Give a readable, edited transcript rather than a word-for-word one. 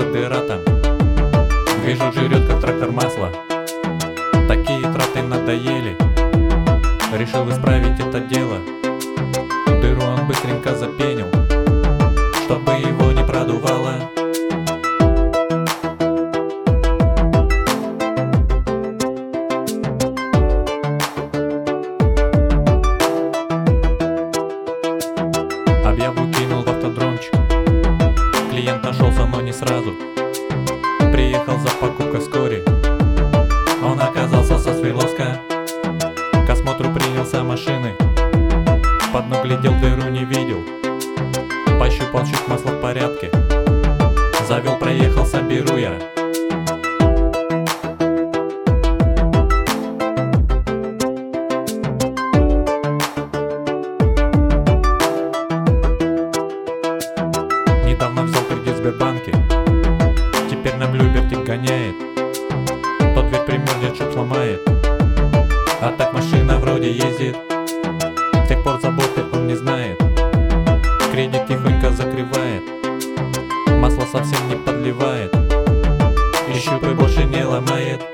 появился дыра там. Вижу, жрет как трактор масло. Такие траты надоели. Решил исправить это дело. Дыру он быстренько запенил, чтобы его не продувало. Объяву кинул в автодромчик. Клиент нашелся, но не сразу. Приехал за покупкой вскоре. Он оказался со Свердловска. К осмотру принялся машины. Под ног глядел, дыру не видел. Пощупал, чуть масло в порядке. Завел, проехался, беру я. Недавно взял кредит в Сбербанке. Теперь на Блюберте гоняет. Тот дверь примерзнет, чтоб сломает. А так машина вроде ездит. С тех пор заботы он не знает. Кредит тихонько закрывает. Масло совсем не подливает. И щупы больше не ломает.